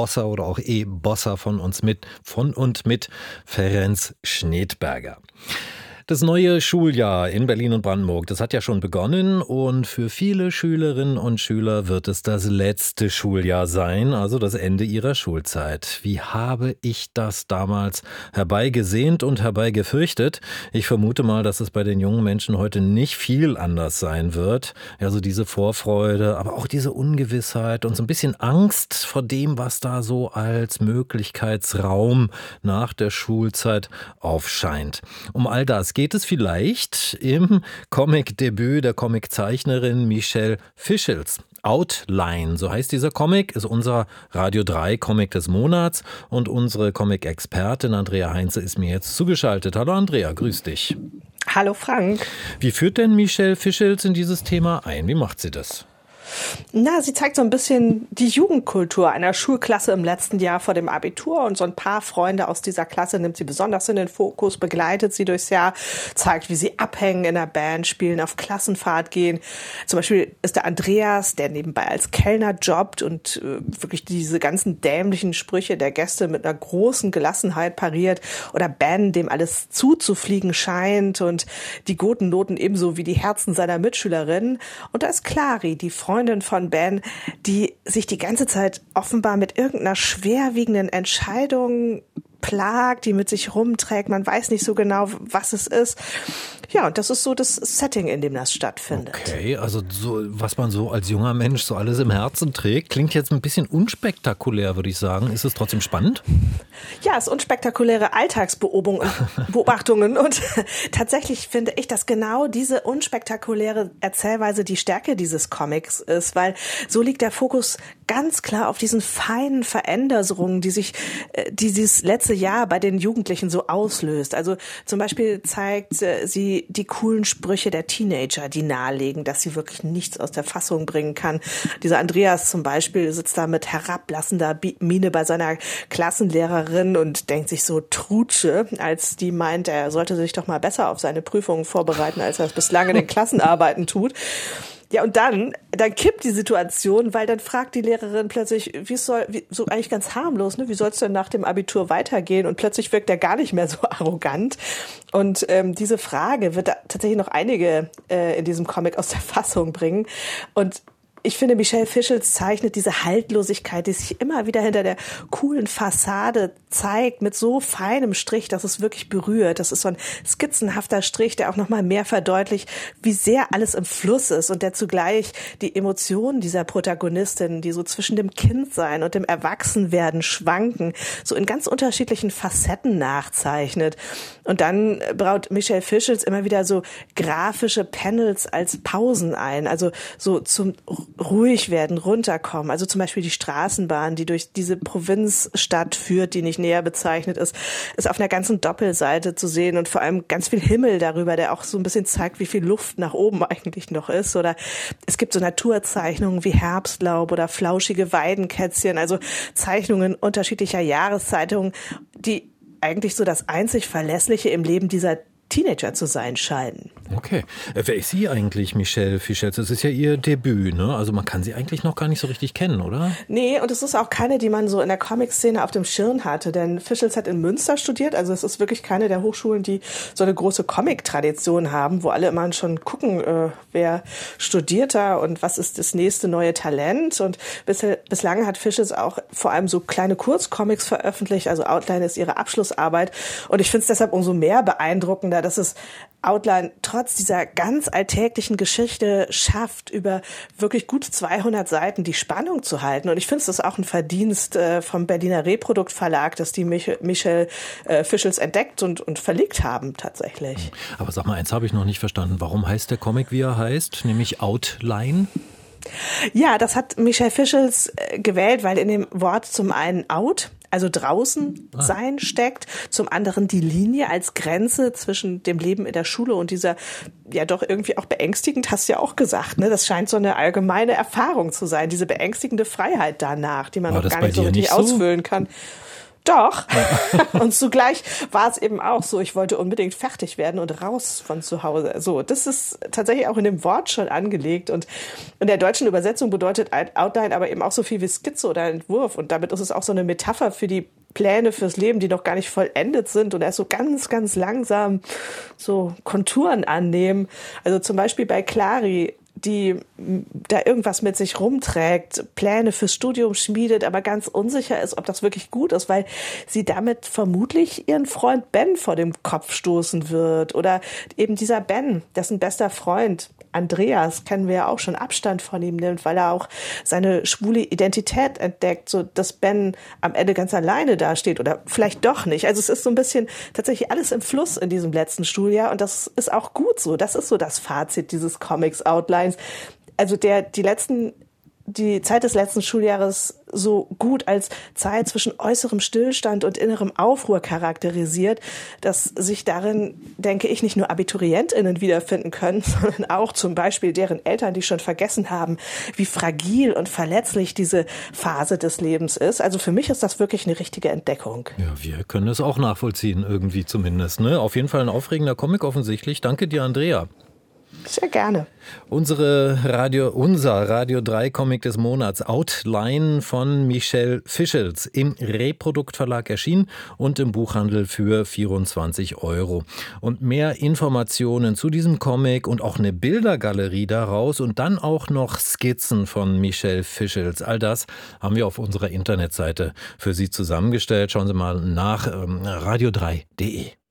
E-Bossa oder auch E-Bossa von und mit Ferenc Schnedberger. Das neue Schuljahr in Berlin und Brandenburg, das hat ja schon begonnen und für viele Schülerinnen und Schüler wird es das letzte Schuljahr sein, also das Ende ihrer Schulzeit. Wie habe ich das damals herbeigesehnt und herbeigefürchtet? Ich vermute mal, dass es bei den jungen Menschen heute nicht viel anders sein wird. Also diese Vorfreude, aber auch diese Ungewissheit und so ein bisschen Angst vor dem, was da so als Möglichkeitsraum nach der Schulzeit aufscheint. Um all das geht es vielleicht im Comic-Debüt der Comiczeichnerin Michelle Fischels. Outline, so heißt dieser Comic, ist unser Radio 3 Comic des Monats und unsere Comic-Expertin Andrea Heinze ist mir jetzt zugeschaltet. Hallo Andrea, grüß dich. Hallo Frank. Wie führt denn Michelle Fischels in dieses Thema ein? Wie macht sie das? Na, sie zeigt so ein bisschen die Jugendkultur einer Schulklasse im letzten Jahr vor dem Abitur und so ein paar Freunde aus dieser Klasse nimmt sie besonders in den Fokus, begleitet sie durchs Jahr, zeigt, wie sie abhängen in der Band, spielen, auf Klassenfahrt gehen. Zum Beispiel ist der Andreas, der nebenbei als Kellner jobbt und wirklich diese ganzen dämlichen Sprüche der Gäste mit einer großen Gelassenheit pariert. Oder Ben, dem alles zuzufliegen scheint und die guten Noten ebenso wie die Herzen seiner Mitschülerinnen. Und da ist Clary, die Freundin von Ben, die sich die ganze Zeit offenbar mit irgendeiner schwerwiegenden Entscheidung plagt, die mit sich rumträgt. Man weiß nicht so genau, was es ist. Ja, und das ist so das Setting, in dem das stattfindet. Okay, also so, was man so als junger Mensch so alles im Herzen trägt, klingt jetzt ein bisschen unspektakulär, würde ich sagen. Ist es trotzdem spannend? Ja, es ist unspektakuläre Alltagsbeobachtungen und tatsächlich finde ich, dass genau diese unspektakuläre Erzählweise die Stärke dieses Comics ist, weil so liegt der Fokus ganz klar auf diesen feinen Veränderungen, die dieses letzte Jahr bei den Jugendlichen so auslöst. Also zum Beispiel zeigt sie die coolen Sprüche der Teenager, die nahelegen, dass sie wirklich nichts aus der Fassung bringen kann. Dieser Andreas zum Beispiel sitzt da mit herablassender Miene bei seiner Klassenlehrerin und denkt sich so Trutsche, als die meint, er sollte sich doch mal besser auf seine Prüfungen vorbereiten, als er es bislang in den Klassenarbeiten tut. Ja, und dann kippt die Situation, weil dann fragt die Lehrerin plötzlich, so eigentlich ganz harmlos, ne, wie soll es denn nach dem Abitur weitergehen? Und plötzlich wirkt er gar nicht mehr so arrogant. Und diese Frage wird tatsächlich noch einige in diesem Comic aus der Fassung bringen. Und ich finde, Michelle Fischels zeichnet diese Haltlosigkeit, die sich immer wieder hinter der coolen Fassade zeigt, mit so feinem Strich, dass es wirklich berührt. Das ist so ein skizzenhafter Strich, der auch nochmal mehr verdeutlicht, wie sehr alles im Fluss ist und der zugleich die Emotionen dieser Protagonistin, die so zwischen dem Kindsein und dem Erwachsenwerden schwanken, so in ganz unterschiedlichen Facetten nachzeichnet. Und dann baut Michelle Fischels immer wieder so grafische Panels als Pausen ein, also so zum ruhig werden, runterkommen. Also zum Beispiel die Straßenbahn, die durch diese Provinzstadt führt, die nicht näher bezeichnet ist auf einer ganzen Doppelseite zu sehen und vor allem ganz viel Himmel darüber, der auch so ein bisschen zeigt, wie viel Luft nach oben eigentlich noch ist. Oder es gibt so Naturzeichnungen wie Herbstlaub oder flauschige Weidenkätzchen, also Zeichnungen unterschiedlicher Jahreszeitungen, die eigentlich so das einzig Verlässliche im Leben dieser Teenager zu sein scheinen. Okay. Wer ist sie eigentlich, Michelle Fischels? Das ist ja ihr Debüt, ne? Also man kann sie eigentlich noch gar nicht so richtig kennen, oder? Nee, und es ist auch keine, die man so in der Comic-Szene auf dem Schirm hatte, denn Fischels hat in Münster studiert, also es ist wirklich keine der Hochschulen, die so eine große Comic-Tradition haben, wo alle immer schon gucken, wer studiert da und was ist das nächste neue Talent. Und bislang hat Fischels auch vor allem so kleine Kurzcomics veröffentlicht, also Outline ist ihre Abschlussarbeit und ich finde es deshalb umso mehr beeindruckender, dass es Outline trotz dieser ganz alltäglichen Geschichte schafft, über wirklich gut 200 Seiten die Spannung zu halten. Und ich finde, es ist auch ein Verdienst vom Berliner Reprodukt Verlag, dass die Michelle Fischels entdeckt und verlegt haben tatsächlich. Aber sag mal, eins habe ich noch nicht verstanden. Warum heißt der Comic, wie er heißt, nämlich Outline? Ja, das hat Michelle Fischels gewählt, weil in dem Wort zum einen out, also draußen sein steckt, zum anderen die Linie als Grenze zwischen dem Leben in der Schule und dieser, ja doch irgendwie auch beängstigend, hast du ja auch gesagt, ne? Das scheint so eine allgemeine Erfahrung zu sein, diese beängstigende Freiheit danach, die man noch gar nicht so richtig ausfüllen kann. Doch. Und zugleich war es eben auch so, ich wollte unbedingt fertig werden und raus von zu Hause. So, das ist tatsächlich auch in dem Wort schon angelegt. Und in der deutschen Übersetzung bedeutet Outline aber eben auch so viel wie Skizze oder Entwurf. Und damit ist es auch so eine Metapher für die Pläne fürs Leben, die noch gar nicht vollendet sind und erst so ganz, ganz langsam so Konturen annehmen. Also zum Beispiel bei Clary, die da irgendwas mit sich rumträgt, Pläne fürs Studium schmiedet, aber ganz unsicher ist, ob das wirklich gut ist, weil sie damit vermutlich ihren Freund Ben vor dem Kopf stoßen wird. Oder eben dieser Ben, dessen bester Freund Andreas, kennen wir ja auch schon, Abstand von ihm nimmt, weil er auch seine schwule Identität entdeckt, so dass Ben am Ende ganz alleine dasteht oder vielleicht doch nicht. Also es ist so ein bisschen tatsächlich alles im Fluss in diesem letzten Schuljahr und das ist auch gut so. Das ist so das Fazit dieses Comics Outlines. Also die Zeit des letzten Schuljahres so gut als Zeit zwischen äußerem Stillstand und innerem Aufruhr charakterisiert, dass sich darin, denke ich, nicht nur AbiturientInnen wiederfinden können, sondern auch zum Beispiel deren Eltern, die schon vergessen haben, wie fragil und verletzlich diese Phase des Lebens ist. Also für mich ist das wirklich eine richtige Entdeckung. Ja, wir können es auch nachvollziehen, irgendwie zumindest. Ne? Auf jeden Fall ein aufregender Comic offensichtlich. Danke dir, Andrea. Sehr gerne. Unser Radio 3 Comic des Monats, Outline von Michelle Fischels, im Reprodukt Verlag erschienen und im Buchhandel für 24 €. Und mehr Informationen zu diesem Comic und auch eine Bildergalerie daraus und dann auch noch Skizzen von Michelle Fischels. All das haben wir auf unserer Internetseite für Sie zusammengestellt. Schauen Sie mal nach radio3.de.